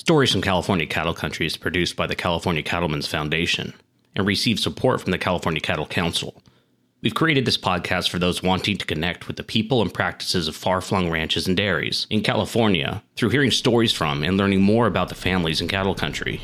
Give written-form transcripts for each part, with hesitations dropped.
Stories from California Cattle Country is produced by the California Cattlemen's Foundation and receives support from the California Cattle Council. We've created this podcast for those wanting to connect with the people and practices of far-flung ranches and dairies in California through hearing stories from and learning more about the families in cattle country.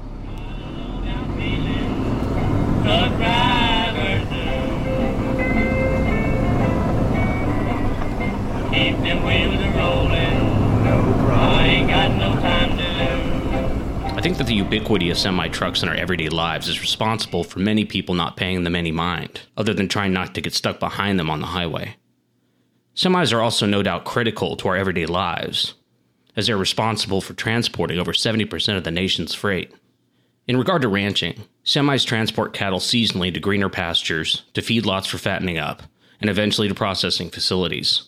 Keep them wheels a-rolling. No problem. I ain't got no time to lose. I think that the ubiquity of semi-trucks in our everyday lives is responsible for many people not paying them any mind, other than trying not to get stuck behind them on the highway. Semis are also no doubt critical to our everyday lives, as they're responsible for transporting over 70% of the nation's freight. In regard to ranching, semis transport cattle seasonally to greener pastures, to feedlots for fattening up, and eventually to processing facilities.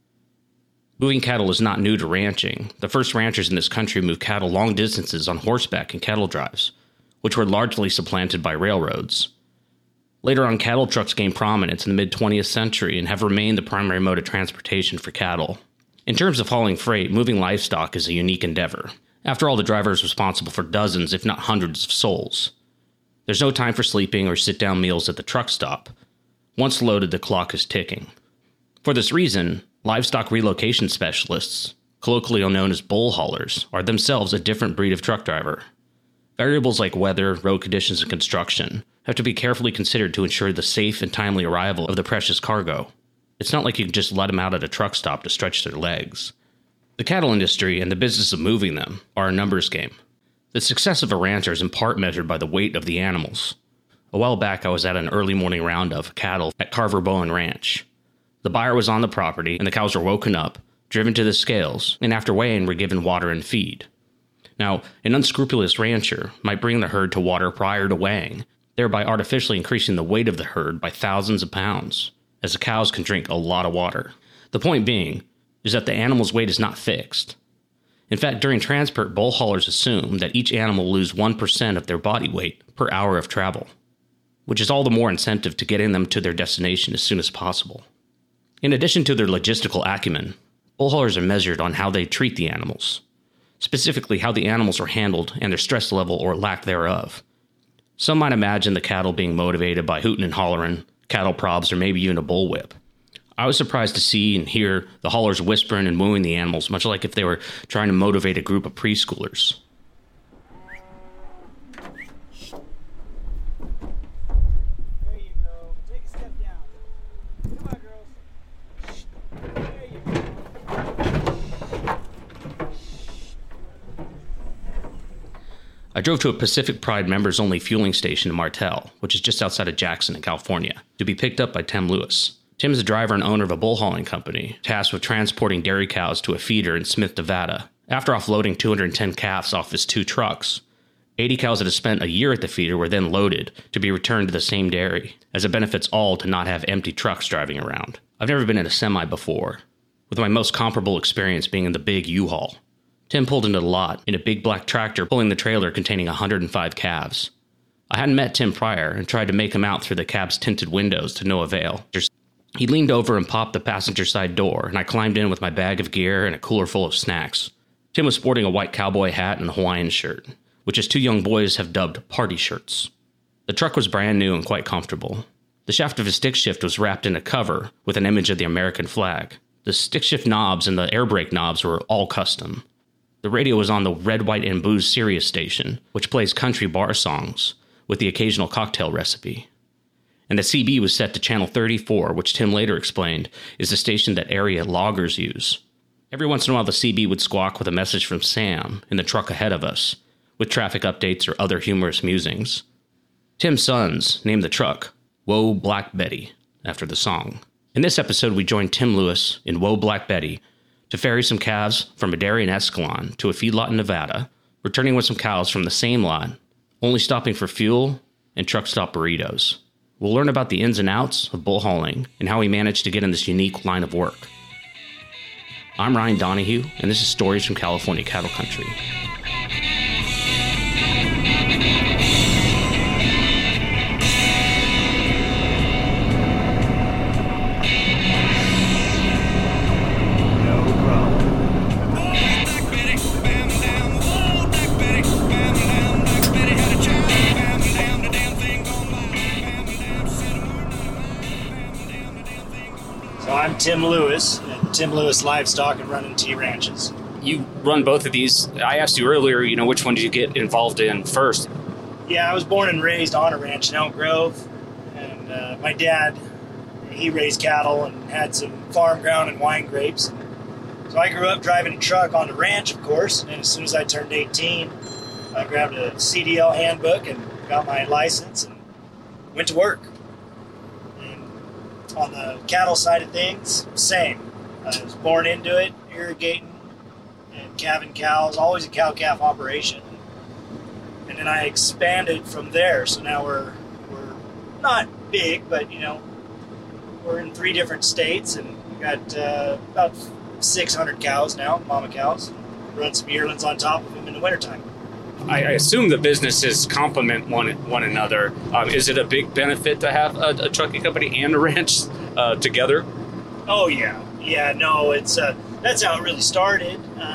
Moving cattle is not new to ranching. The first ranchers in this country moved cattle long distances on horseback and cattle drives, which were largely supplanted by railroads. Later on, cattle trucks gained prominence in the mid-20th century and have remained the primary mode of transportation for cattle. In terms of hauling freight, moving livestock is a unique endeavor. After all, the driver is responsible for dozens, if not hundreds, of souls. There's no time for sleeping or sit-down meals at the truck stop. Once loaded, the clock is ticking. For this reason, livestock relocation specialists, colloquially known as bull haulers, are themselves a different breed of truck driver. Variables like weather, road conditions, and construction have to be carefully considered to ensure the safe and timely arrival of the precious cargo. It's not like you can just let them out at a truck stop to stretch their legs. The cattle industry and the business of moving them are a numbers game. The success of a rancher is in part measured by the weight of the animals. A while back, I was at an early morning round of cattle at Carver Bowen Ranch. The buyer was on the property, and the cows were woken up, driven to the scales, and after weighing were given water and feed. Now, an unscrupulous rancher might bring the herd to water prior to weighing, thereby artificially increasing the weight of the herd by thousands of pounds, as the cows can drink a lot of water. The point being is that the animal's weight is not fixed. In fact, during transport, bull haulers assume that each animal will lose 1% of their body weight per hour of travel, which is all the more incentive to getting them to their destination as soon as possible. In addition to their logistical acumen, bull haulers are measured on how they treat the animals, specifically how the animals are handled and their stress level or lack thereof. Some might imagine the cattle being motivated by hooting and hollering, cattle probs, or maybe even a bullwhip. I was surprised to see and hear the haulers whispering and wooing the animals, much like if they were trying to motivate a group of preschoolers. I drove to a Pacific Pride members-only fueling station in Martel, which is just outside of Jackson in California, to be picked up by Tim Lewis. Tim is the driver and owner of a bull hauling company, tasked with transporting dairy cows to a feeder in Smith, Nevada. After offloading 210 calves off his 2 trucks, 80 cows that had spent a year at the feeder were then loaded to be returned to the same dairy, as it benefits all to not have empty trucks driving around. I've never been in a semi before, with my most comparable experience being in the big U-Haul. Tim pulled into the lot in a big black tractor pulling the trailer containing 105 calves. I hadn't met Tim prior and tried to make him out through the cab's tinted windows to no avail. He leaned over and popped the passenger side door, and I climbed in with my bag of gear and a cooler full of snacks. Tim was sporting a white cowboy hat and a Hawaiian shirt, which his 2 young boys have dubbed party shirts. The truck was brand new and quite comfortable. The shaft of his stick shift was wrapped in a cover with an image of the American flag. The stick shift knobs and the air brake knobs were all custom. The radio was on the Red, White, and Booze Sirius station, which plays country bar songs, with the occasional cocktail recipe. And the CB was set to channel 34, which Tim later explained is the station that area loggers use. Every once in a while, the CB would squawk with a message from Sam in the truck ahead of us, with traffic updates or other humorous musings. Tim's sons named the truck Whoa, Black Betty, after the song. In this episode, we joined Tim Lewis in Whoa, Black Betty to ferry some calves from a dairy in Escalon to a feedlot in Nevada, returning with some cows from the same lot, only stopping for fuel and truck stop burritos. We'll learn about the ins and outs of bull hauling and how he managed to get in this unique line of work. I'm Ryan Donahue, and this is Stories from California Cattle Country. No problem. Tim Lewis at Tim Lewis Livestock and Running T Ranches. You run both of these. I asked you earlier, which one did you get involved in first? Yeah, I was born and raised on a ranch in Elk Grove, and my dad, he raised cattle and had some farm ground and wine grapes. So I grew up driving a truck on the ranch, of course, and as soon as I turned 18, I grabbed a CDL handbook and got my license and went to work. And on the cattle side of things, same. I was born into it, irrigating and calving cows, always a cow-calf operation. And then I expanded from there, so now we're not big, but we're in 3 different states, and we got about 600 cows now, mama cows. Run some yearlings on top of them in the wintertime. I assume the businesses complement one another. Is it a big benefit to have a trucking company and a ranch together? Oh yeah. No, it's that's how it really started.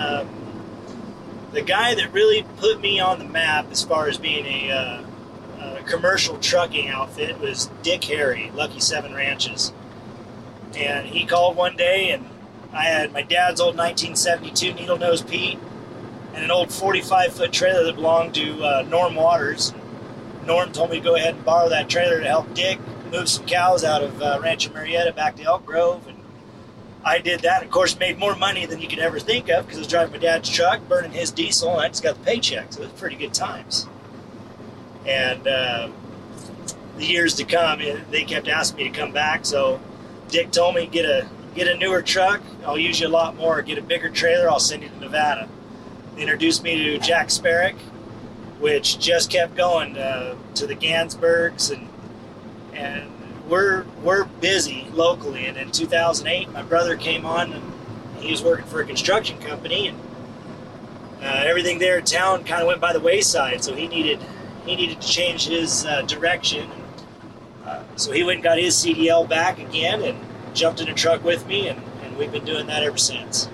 The guy that really put me on the map as far as being a commercial trucking outfit was Dick Harry, Lucky 7 Ranches. And he called one day, and I had my dad's old 1972 Needle Nose Pete and an old 45-foot trailer that belonged to Norm Waters. Norm told me to go ahead and borrow that trailer to help Dick move some cows out of Rancho Marietta back to Elk Grove. And I did that, and of course made more money than you could ever think of because I was driving my dad's truck, burning his diesel, and I just got the paycheck, so it was pretty good times. And the years to come, they kept asking me to come back, so Dick told me, get a newer truck, I'll use you a lot more. Get a bigger trailer, I'll send you to Nevada. They introduced me to Jack Sparrock, which just kept going to the Gansbergs, and we're busy locally. And in 2008, my brother came on, and he was working for a construction company, and everything there in town kind of went by the wayside. So he needed to change his direction. So he went and got his CDL back again and jumped in a truck with me, and we've been doing that ever since.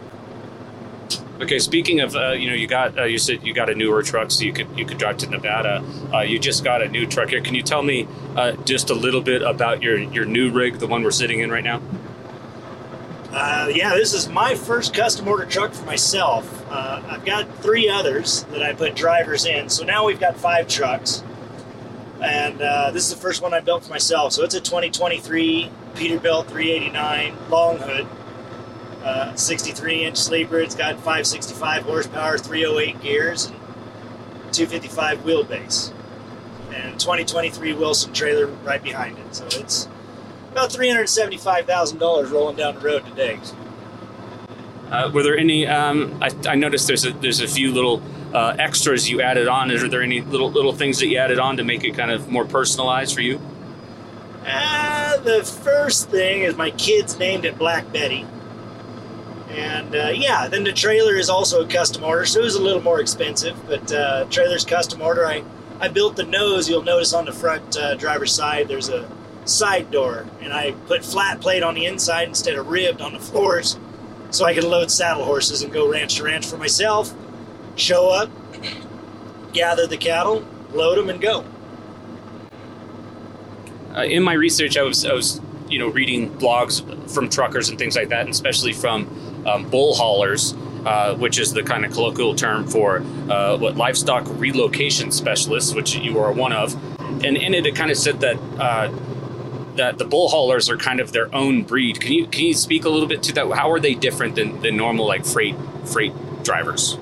Okay, speaking of, you said you got a newer truck, so you could drive to Nevada. You just got a new truck here. Can you tell me just a little bit about your new rig, the one we're sitting in right now? Yeah, this is my first custom order truck for myself. I've got 3 others that I put drivers in, so now we've got 5 trucks. And this is the first one I built for myself. So it's a 2023 Peterbilt 389 long hood, 63-inch sleeper. It's got 565 horsepower, 308 gears, and 255 wheelbase. And 2023 Wilson trailer right behind it. So it's about $375,000 rolling down the road today. Were there any? I noticed there's a few little extras you added on. Are there any little things that you added on to make it kind of more personalized for you? The first thing is my kids named it Black Betty. And then the trailer is also a custom order, so it was a little more expensive, but trailer's custom order. I built the nose. You'll notice on the front driver's side there's a side door, and I put flat plate on the inside instead of ribbed on the floors, so I can load saddle horses and go ranch to ranch for myself, show up, gather the cattle, load them, and go. In my research, I was reading blogs from truckers and things like that, and especially from bull haulers, which is the kind of colloquial term for livestock relocation specialists, which you are one of. And in it kind of said that that the bull haulers are kind of their own breed. Can you speak a little bit to that? How are they different than normal freight drivers?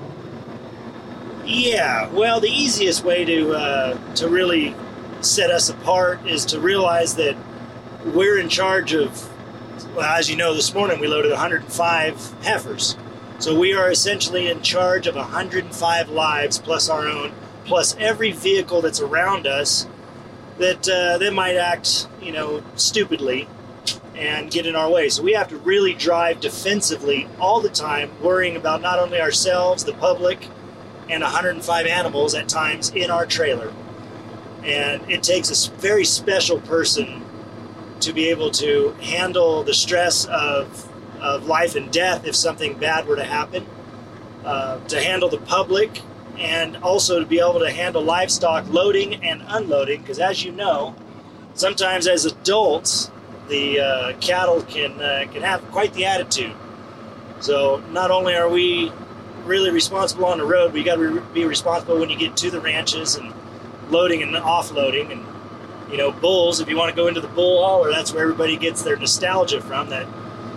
Yeah, well, the easiest way to really set us apart is to realize that we're in charge of, well, as you know, this morning we loaded 105 heifers. So we are essentially in charge of 105 lives plus our own, plus every vehicle that's around us that might act, stupidly and get in our way. So we have to really drive defensively all the time, worrying about not only ourselves, the public, and 105 animals at times in our trailer. And it takes a very special person to be able to handle the stress of life and death if something bad were to happen, to handle the public, and also to be able to handle livestock loading and unloading, because as you know, sometimes as adults, the cattle can have quite the attitude. So not only are we really responsible on the road, we got to be responsible when you get to the ranches and loading and offloading. And bulls, if you want to go into the bull hauler, that's where everybody gets their nostalgia from. That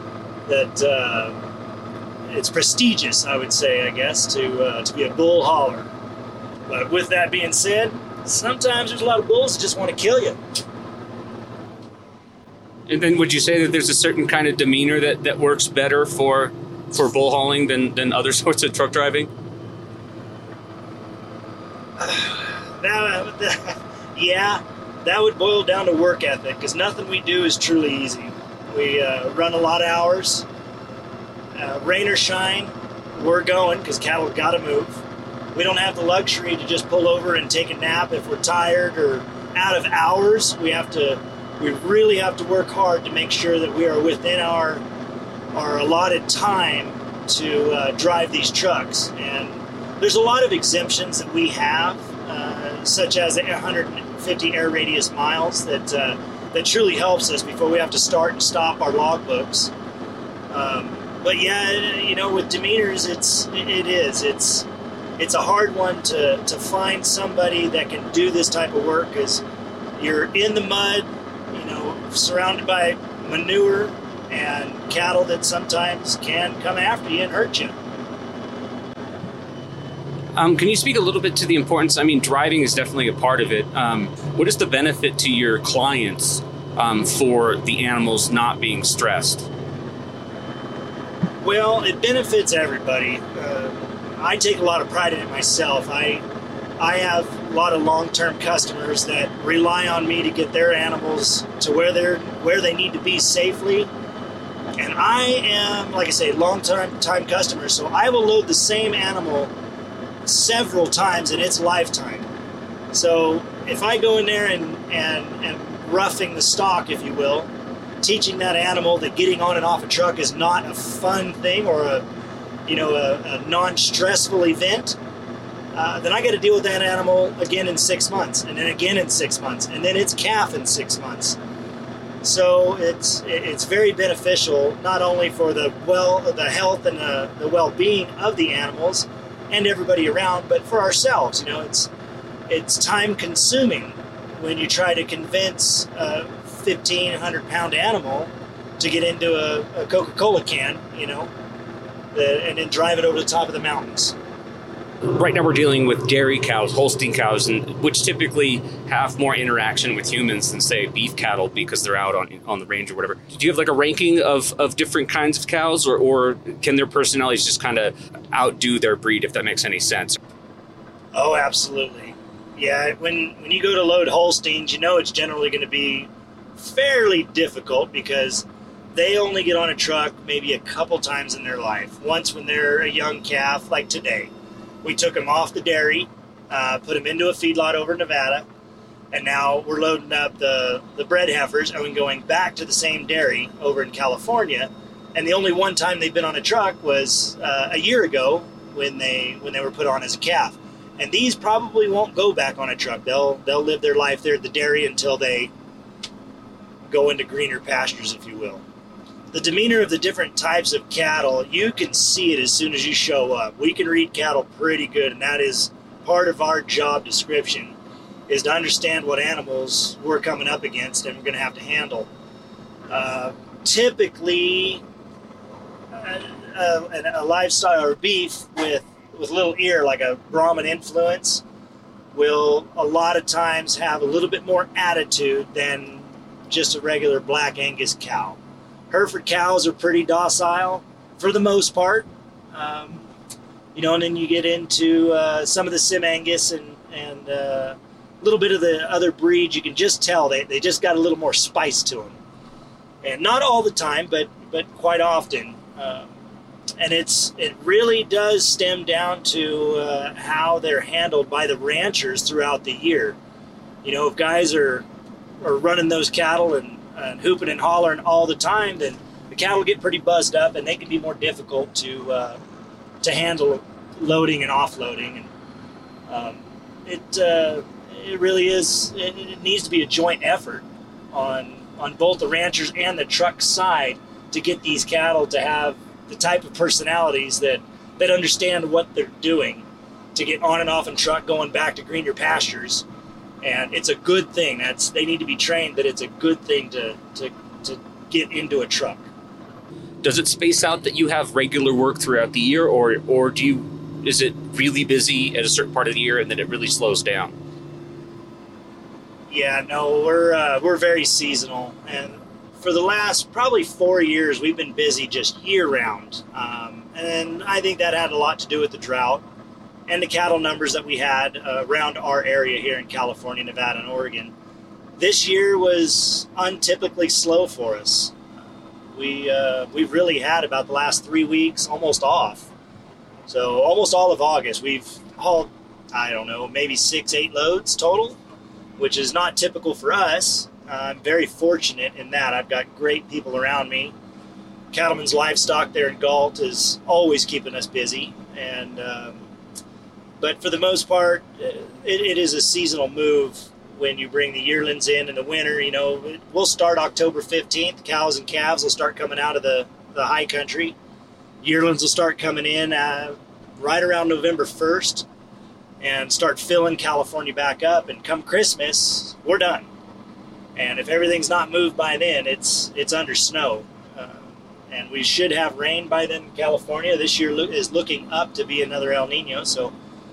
it's prestigious, I would say, I guess, to be a bull hauler. But with that being said, sometimes there's a lot of bulls that just want to kill you. And then would you say that there's a certain kind of demeanor that works better for bull hauling than other sorts of truck driving? Yeah, that would boil down to work ethic, because nothing we do is truly easy. We run a lot of hours. Rain or shine, we're going, because cattle got to move. We don't have the luxury to just pull over and take a nap if we're tired or out of hours. We really have to work hard to make sure that we are within our allotted time to drive these trucks. And there's a lot of exemptions that we have, such as 150 air radius miles that truly helps us before we have to start and stop our logbooks. But yeah, with demeanors, it's a hard one to find somebody that can do this type of work, because you're in the mud, surrounded by manure and cattle that sometimes can come after you and hurt you. Can you speak a little bit to the importance? I mean, driving is definitely a part of it. What is the benefit to your clients for the animals not being stressed? Well, it benefits everybody. I take a lot of pride in it myself. I have a lot of long-term customers that rely on me to get their animals to where they need to be safely. And I am, like I say, long-time customer, so I will load the same animal several times in its lifetime. So if I go in there and roughing the stock, if you will, teaching that animal that getting on and off a truck is not a fun thing or a non-stressful event, then I got to deal with that animal again in 6 months, and then again in 6 months, and then its calf in 6 months. So it's very beneficial, not only for the health and the well-being of the animals and everybody around, but for ourselves. It's time consuming when you try to convince a 1,500-pound animal to get into a Coca-Cola can, and then drive it over the top of the mountains. Right now we're dealing with dairy cows, Holstein cows, which typically have more interaction with humans than, say, beef cattle because they're out on the range or whatever. Do you have like a ranking of different kinds of cows, or can their personalities just kind of outdo their breed, if that makes any sense? Oh, absolutely. Yeah, when you go to load Holsteins, it's generally going to be fairly difficult because they only get on a truck maybe a couple times in their life. Once when they're a young calf, like today. We took them off the dairy, put them into a feedlot over in Nevada, and now we're loading up the bred heifers and going back to the same dairy over in California. And the only one time they've been on a truck was a year ago when they were put on as a calf. And these probably won't go back on a truck. They'll live their life there at the dairy until they go into greener pastures, if you will. The demeanor of the different types of cattle, you can see it as soon as you show up. We can read cattle pretty good, and that is part of our job description, is to understand what animals we're coming up against and we're going to have to handle. Typically, a livestock or beef with little ear, like a Brahman influence, will a lot of times have a little bit more attitude than just a regular black Angus cow. Hereford cows are pretty docile for the most part, and then you get into some of the Sim Angus and a little bit of the other breeds. You can just tell they just got a little more spice to them, and not all the time, but quite often. And it really does stem down to how they're handled by the ranchers throughout the year. If guys are running those cattle and hooping and hollering all the time, then the cattle get pretty buzzed up, and they can be more difficult to handle loading and offloading. And it really is. It needs to be a joint effort on on both the ranchers and the truck side to get these cattle to have the type of personalities that understand what they're doing to get on and off in truck going back to greener pastures. And it's a good thing. They need to be trained that it's a good thing to get into a truck. Does it space out that you have regular work throughout the year, or is it really busy at a certain part of the year and then it really slows down? Yeah, no, we're very seasonal, and for the last probably 4 years we've been busy just year round, and I think that had a lot to do with the drought and the cattle numbers that we had around our area here in California, Nevada, and Oregon. This year was untypically slow for us. We've really had about the last 3 weeks almost off. So almost all of August we've hauled, I don't know, maybe 6-8 loads total, which is not typical for us. I'm very fortunate in that. I've got great people around me. Cattleman's Livestock there in Galt is always keeping us busy, and but for the most part, it is a seasonal move when you bring the yearlings in the winter. You know, we'll start October 15th. Cows and calves will start coming out of the high country. Yearlings will start coming in right around November 1st and start filling California back up. And come Christmas, we're done. And if everything's not moved by then, it's under snow. And we should have rain by then in California. This year is looking up to be another El Nino. So,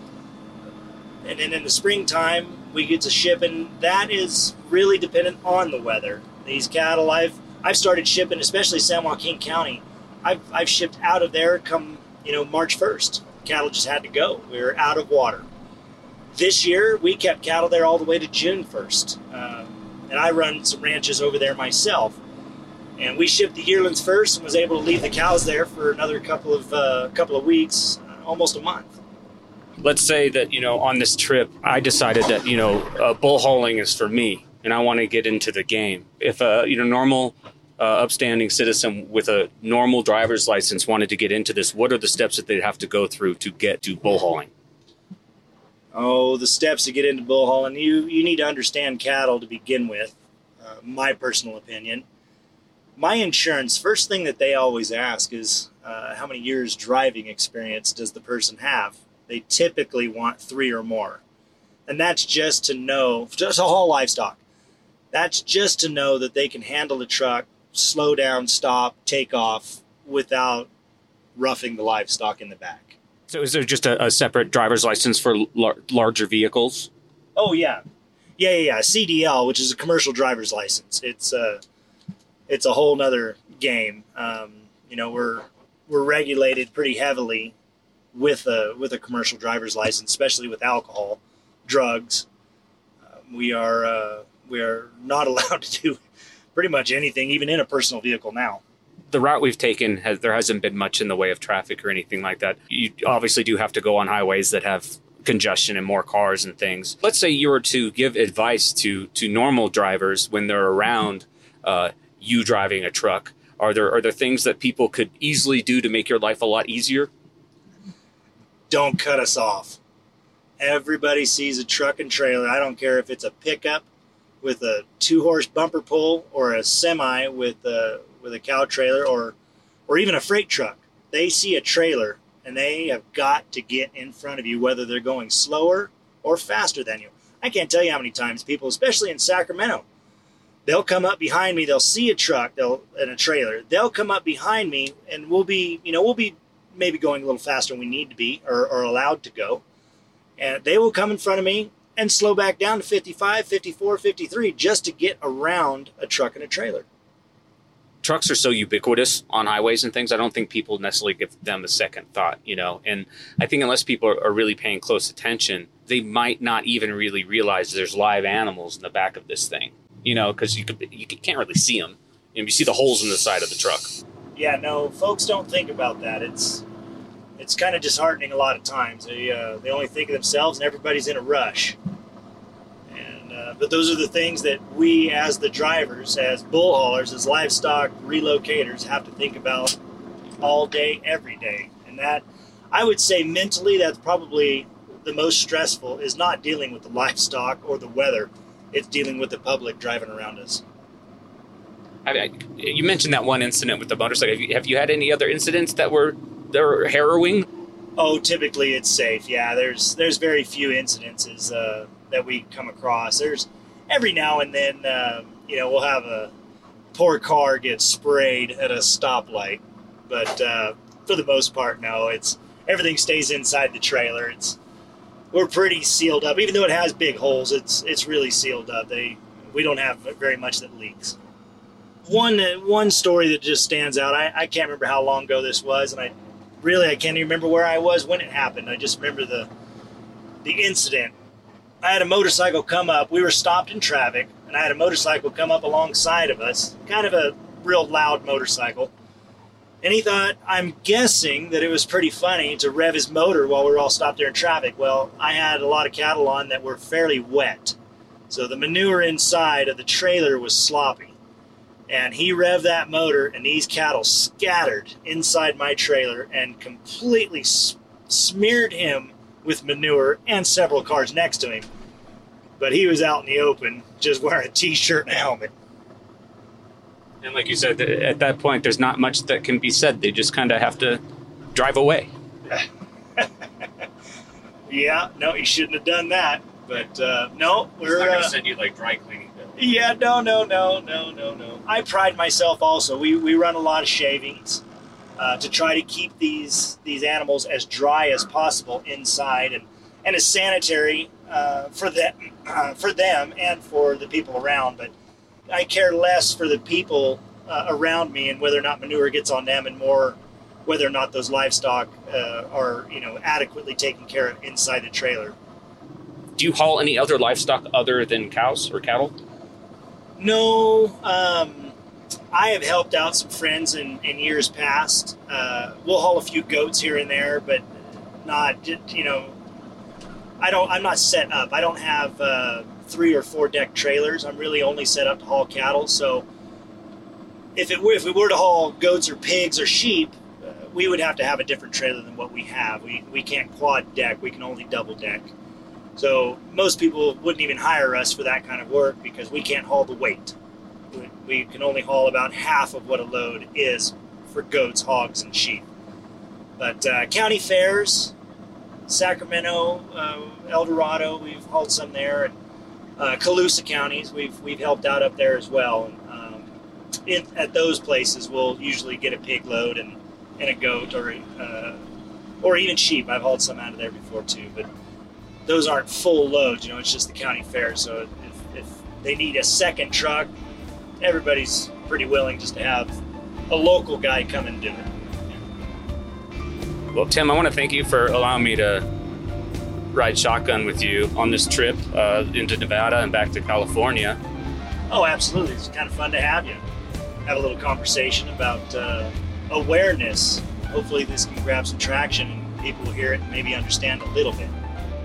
and then in the springtime, we get to shipping. That is really dependent on the weather. These cattle, I've started shipping, especially San Joaquin County. I've shipped out of there come March 1st. Cattle just had to go. We were out of water. This year, we kept cattle there all the way to June 1st. And I run some ranches over there myself. And we shipped the yearlings first and was able to leave the cows there for another couple of weeks, almost a month. Let's say that, on this trip, I decided that, bull hauling is for me and I want to get into the game. If a, normal, upstanding citizen with a normal driver's license wanted to get into this, what are the steps that they'd have to go through to get to bull hauling? Oh, the steps to get into bull hauling, you need to understand cattle to begin with, my personal opinion. My insurance, first thing that they always ask is how many years driving experience does the person have? They typically want 3 or more. And that's just to know, just a haul livestock. That's just to know that they can handle the truck, slow down, stop, take off without roughing the livestock in the back. So is there just a separate driver's license for larger vehicles? Oh, yeah. Yeah. CDL, which is a commercial driver's license. It's a whole nother game. We're regulated pretty heavily with a commercial driver's license, especially with alcohol, drugs. We are not allowed to do pretty much anything, even in a personal vehicle now. The route we've taken, there hasn't been much in the way of traffic or anything like that. You obviously do have to go on highways that have congestion and more cars and things. Let's say you were to give advice to normal drivers when they're around you driving a truck. Are there things that people could easily do to make your life a lot easier? Don't cut us off. Everybody sees a truck and trailer. I don't care if it's a pickup with a 2-horse bumper pull or a semi with a cow trailer or even a freight truck. They see a trailer and they have got to get in front of you, whether they're going slower or faster than you. I can't tell you how many times people, especially in Sacramento, they'll come up behind me. They'll see a truck and a trailer. They'll come up behind me, and we'll be maybe going a little faster than we need to be or allowed to go. And they will come in front of me and slow back down to 55, 54, 53 just to get around a truck and a trailer. Trucks are so ubiquitous on highways and things, I don't think people necessarily give them a second thought, And I think unless people are really paying close attention, they might not even really realize there's live animals in the back of this thing, because you can't really see them. You see the holes in the side of the truck. Yeah, no, folks don't think about that. It's kind of disheartening a lot of times. They only think of themselves, and everybody's in a rush. But those are the things that we, as the drivers, as bull haulers, as livestock relocators, have to think about all day, every day. And that, I would say mentally, that's probably the most stressful, is not dealing with the livestock or the weather. It's dealing with the public driving around us. You mentioned that one incident with the motorcycle. Have you had any other incidents that were harrowing? Oh, typically it's safe. Yeah, there's very few incidences that we come across. There's every now and then, we'll have a poor car get sprayed at a stoplight, but for the most part, no. Everything stays inside the trailer. We're pretty sealed up, even though it has big holes. It's really sealed up. We don't have very much that leaks. One story that just stands out. I can't remember how long ago this was, and I can't even remember where I was when it happened. I just remember the incident. I had a motorcycle come up. We were stopped in traffic, and I had a motorcycle come up alongside of us, kind of a real loud motorcycle. And he thought, I'm guessing that it was pretty funny to rev his motor while we were all stopped there in traffic. Well, I had a lot of cattle on that were fairly wet. So the manure inside of the trailer was sloppy. And he revved that motor, and these cattle scattered inside my trailer and completely smeared him with manure and several cars next to him. But he was out in the open, just wearing a t-shirt and a helmet. And like you said, at that point, there's not much that can be said. They just kind of have to drive away. Yeah, no, he shouldn't have done that. But no, we're not going to send you like dry cleaning bill. Yeah, no. I pride myself also. We run a lot of shavings to try to keep these animals as dry as possible inside and as sanitary for them and for the people around. But I care less for the people around me and whether or not manure gets on them, and more whether or not those livestock are adequately taken care of inside the trailer. Do you haul any other livestock other than cows or cattle? No. I have helped out some friends in years past. We'll haul a few goats here and there, but not, I'm not set up. I don't have 3 or 4 deck trailers. I'm really only set up to haul cattle. So if we were to haul goats or pigs or sheep, we would have to have a different trailer than what we have. We can't quad deck. We can only double deck. So most people wouldn't even hire us for that kind of work because we can't haul the weight. We can only haul about half of what a load is for goats, hogs, and sheep. But county fairs, Sacramento, El Dorado, we've hauled some there, and Colusa counties, we've helped out up there as well. And at those places, we'll usually get a pig load and a goat or even sheep. I've hauled some out of there before too, but those aren't full loads, it's just the county fair. So if they need a second truck, everybody's pretty willing just to have a local guy come and do it. Well, Tim, I want to thank you for allowing me to ride shotgun with you on this trip into Nevada and back to California. Oh, absolutely. It's kind of fun to have you. Have a little conversation about awareness. Hopefully this can grab some traction and people will hear it and maybe understand a little bit.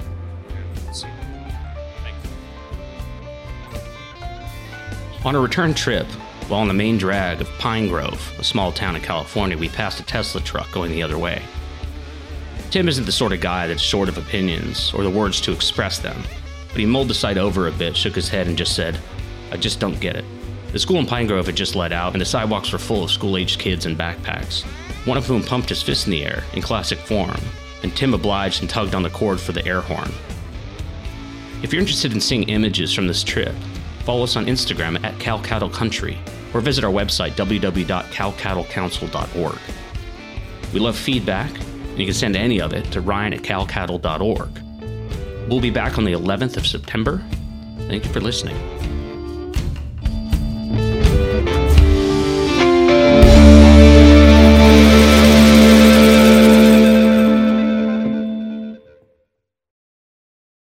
On a return trip, while on the main drag of Pine Grove, a small town in California, we passed a Tesla truck going the other way. Tim isn't the sort of guy that's short of opinions or the words to express them, but he mulled the sight over a bit, shook his head, and just said, "I just don't get it." The school in Pine Grove had just let out, and the sidewalks were full of school-aged kids in backpacks, one of whom pumped his fist in the air in classic form, and Tim obliged and tugged on the cord for the air horn. If you're interested in seeing images from this trip, follow us on Instagram at CalCattleCountry, or visit our website, www.calcattlecouncil.org. We love feedback, and you can send any of it to ryan@calcattle.org. We'll be back on the 11th of September. Thank you for listening.